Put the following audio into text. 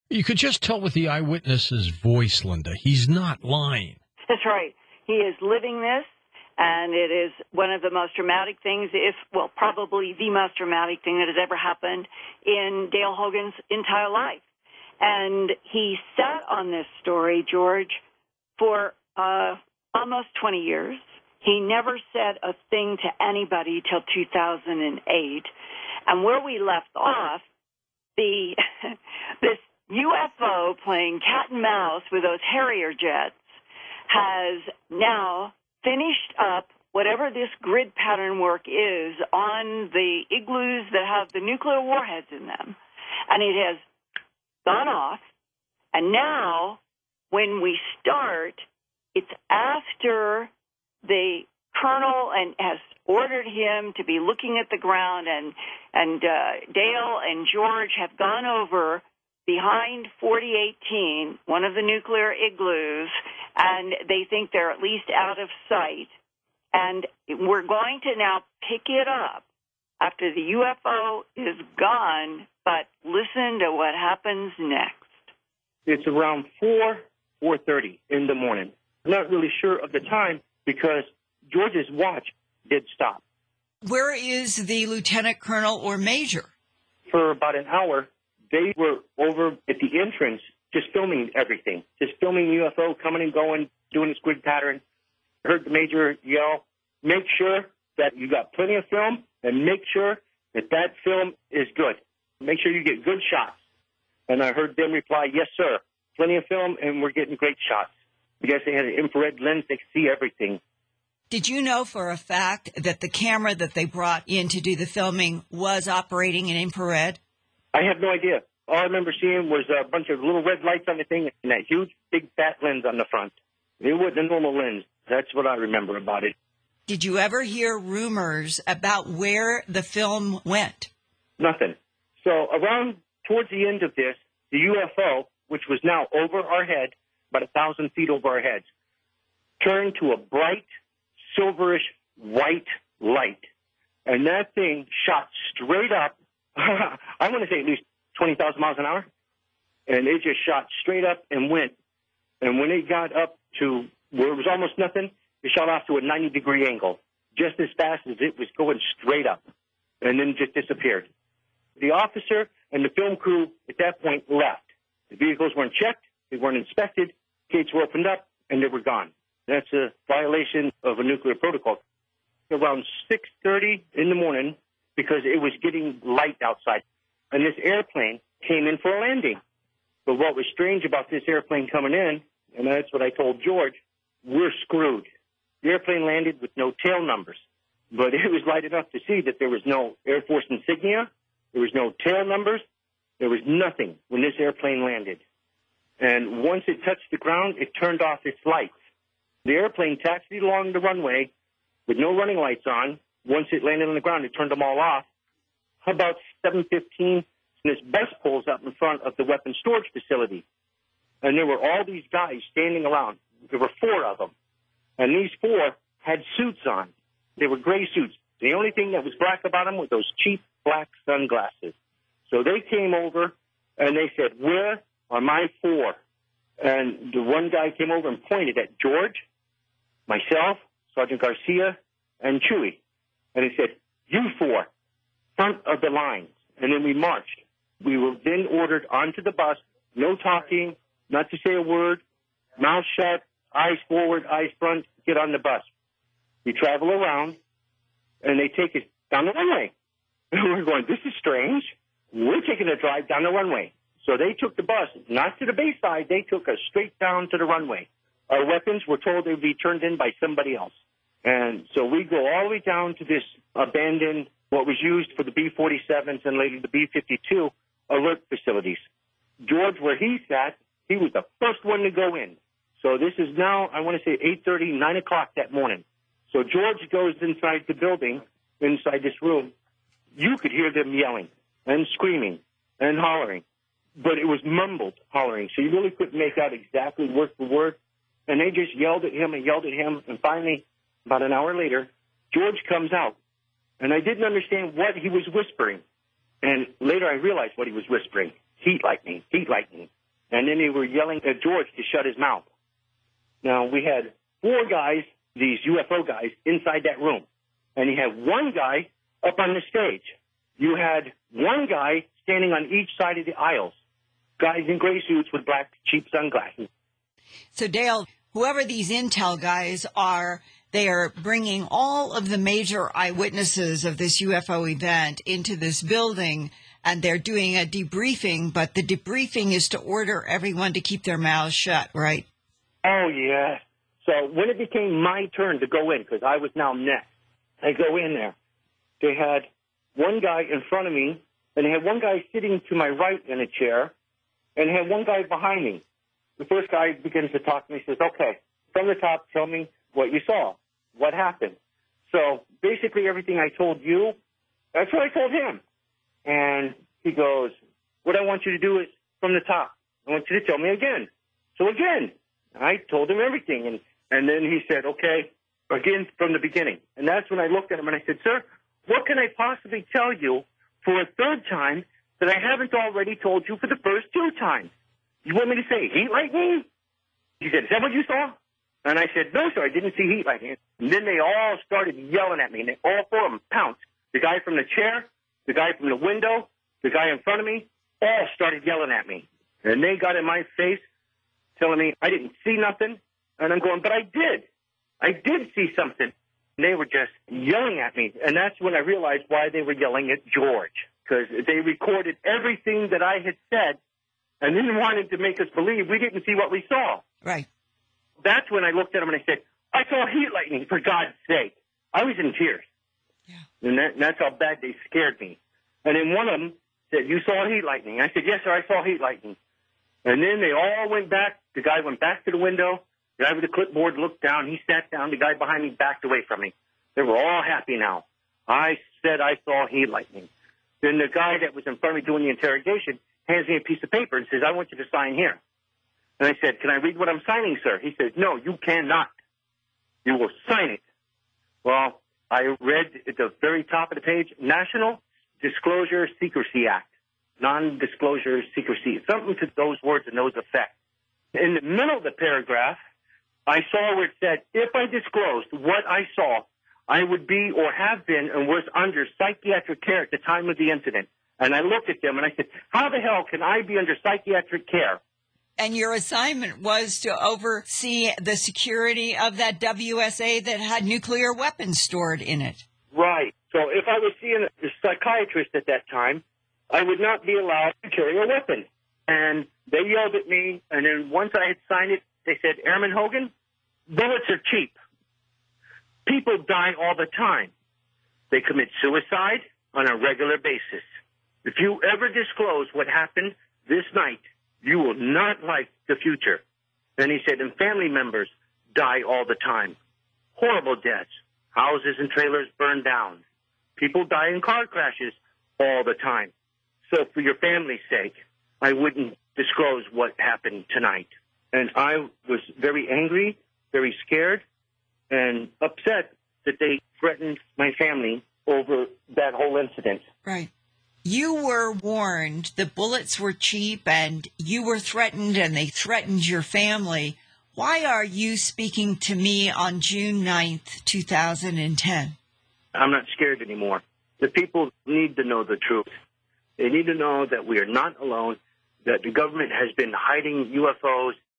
You could just tell with the eyewitness's voice, Linda. He's not lying. That's right. He is living this, and it is one of the most dramatic things, probably the most dramatic thing that has ever happened in Dale Hogan's entire life. And he sat on this story, George, for almost 20 years. He never said a thing to anybody till 2008. And where we left off, this UFO playing cat and mouse with those Harrier jets has now finished up whatever this grid pattern work is on the igloos that have the nuclear warheads in them. And it has gone off. And now, when we start, it's after the colonel and has ordered him to be looking at the ground, and Dale and George have gone over behind 4018, one of the nuclear igloos, and they think they're at least out of sight. And we're going to now pick it up after the UFO is gone, but listen to what happens next. It's around 4:30 in the morning. I'm not really sure of the time because George's watch did stop. Where is the lieutenant colonel or major? For about an hour, they were over at the entrance just filming everything, just filming the UFO coming and going, doing its grid pattern. I heard the major yell, make sure that you got plenty of film and make sure that that film is good. Make sure you get good shots. And I heard them reply, yes, sir, plenty of film and we're getting great shots. I guess they had an infrared lens, they could see everything. Did you know for a fact that the camera that they brought in to do the filming was operating in infrared? I have no idea. All I remember seeing was a bunch of little red lights on the thing and that huge, big, fat lens on the front. It wasn't a normal lens. That's what I remember about it. Did you ever hear rumors about where the film went? Nothing. So around towards the end of this, the UFO, which was now over our head, about 1,000 feet over our heads, turned to a bright, silverish white light. And that thing shot straight up, I want to say at least 20,000 miles an hour. And it just shot straight up and went. And when it got up to where it was almost nothing, it shot off to a 90-degree angle, just as fast as it was going straight up, and then just disappeared. The officer and the film crew at that point left. The vehicles weren't checked, they weren't inspected, gates were opened up, and they were gone. That's a violation of a nuclear protocol. Around 6:30 in the morning, because it was getting light outside, and this airplane came in for a landing. But what was strange about this airplane coming in, and that's what I told George, we're screwed. The airplane landed with no tail numbers, but it was light enough to see that there was no Air Force insignia, there was no tail numbers, there was nothing when this airplane landed. And once it touched the ground, it turned off its lights. The airplane taxied along the runway with no running lights on. Once it landed on the ground, it turned them all off. About 7:15, this bus pulls up in front of the weapons storage facility. And there were all these guys standing around. There were 4 of them. And these 4 had suits on. They were gray suits. The only thing that was black about them were those cheap black sunglasses. So they came over and they said, where are my 4? And the one guy came over and pointed at George, myself, Sergeant Garcia, and Chewy. And he said, you 4, front of the lines. And then we marched. We were then ordered onto the bus, no talking, not to say a word, mouth shut, eyes forward, eyes front, get on the bus. We travel around, and they take us down the runway. And we're going, this is strange. We're taking a drive down the runway. So they took the bus, not to the base side, they took us straight down to the runway. Our weapons were told they would be turned in by somebody else. And so we go all the way down to this abandoned, what was used for the B-47s and later the B-52 alert facilities. George, where he sat, he was the first one to go in. So this is now, I want to say 8:30, 9 o'clock that morning. So George goes inside the building, inside this room. You could hear them yelling and screaming and hollering, but it was mumbled hollering, so you really couldn't make out exactly word for word. And they just yelled at him, and finally, about an hour later, George comes out. And I didn't understand what he was whispering. And later I realized what he was whispering. heat lightning, heat lightning. And then they were yelling at George to shut his mouth. Now, we had 4 guys, these UFO guys, inside that room. And you had 1 guy up on the stage. You had 1 guy standing on each side of the aisles, guys in gray suits with black cheap sunglasses. So, Dale, whoever these intel guys are, they are bringing all of the major eyewitnesses of this UFO event into this building, and they're doing a debriefing, but the debriefing is to order everyone to keep their mouths shut, right? Oh, yeah. So when it became my turn to go in, because I was now next, I go in there. They had 1 guy in front of me, and they had 1 guy sitting to my right in a chair, and they had 1 guy behind me. The first guy begins to talk to me. He says, okay, from the top, tell me what you saw. What happened? So basically everything I told you, that's what I told him. And he goes, what I want you to do is from the top. I want you to tell me again. So again, I told him everything. And then he said, okay, again from the beginning. And that's when I looked at him and I said, sir, what can I possibly tell you for a 3rd time that I haven't already told you for the first 2 times? You want me to say heat lightning? He said, is that what you saw? And I said, no, sir, I didn't see heat lightning. And then they all started yelling at me. And all 4 of them pounced. The guy from the chair, the guy from the window, the guy in front of me, all started yelling at me. And they got in my face telling me I didn't see nothing. And I'm going, but I did. I did see something. And they were just yelling at me. And that's when I realized why they were yelling at George, because they recorded everything that I had said and then wanted to make us believe we didn't see what we saw. Right. That's when I looked at them and I said, I saw heat lightning, for God's sake. I was in tears. Yeah. And that's how bad they scared me. And then one of them said, you saw heat lightning? I said, yes, sir, I saw heat lightning. And then they all went back. The guy went back to the window. The guy with the clipboard looked down. He sat down. The guy behind me backed away from me. They were all happy now. I said I saw heat lightning. Then the guy that was in front of me doing the interrogation hands me a piece of paper and says, I want you to sign here. And I said, can I read what I'm signing, sir? He said, no, you cannot. You will sign it. Well, I read at the very top of the page, National Disclosure Secrecy Act, Non-Disclosure Secrecy, something to those words and those effects. In the middle of the paragraph, I saw where it said, if I disclosed what I saw, I would be or have been and was under psychiatric care at the time of the incident. And I looked at them and I said, how the hell can I be under psychiatric care? And your assignment was to oversee the security of that WSA that had nuclear weapons stored in it. Right. So if I was seeing a psychiatrist at that time, I would not be allowed to carry a weapon. And they yelled at me, and then once I had signed it, they said, Airman Hogan, bullets are cheap. People die all the time. They commit suicide on a regular basis. If you ever disclose what happened this night, you will not like the future. Then he said, and family members die all the time. Horrible deaths. Houses and trailers burned down. People die in car crashes all the time. So for your family's sake, I wouldn't disclose what happened tonight. And I was very angry, very scared, and upset that they threatened my family over that whole incident. Right. You were warned the bullets were cheap and you were threatened and they threatened your family. Why are you speaking to me on June 9th, 2010? I'm not scared anymore. The people need to know the truth. They need to know that we are not alone, that the government has been hiding UFOs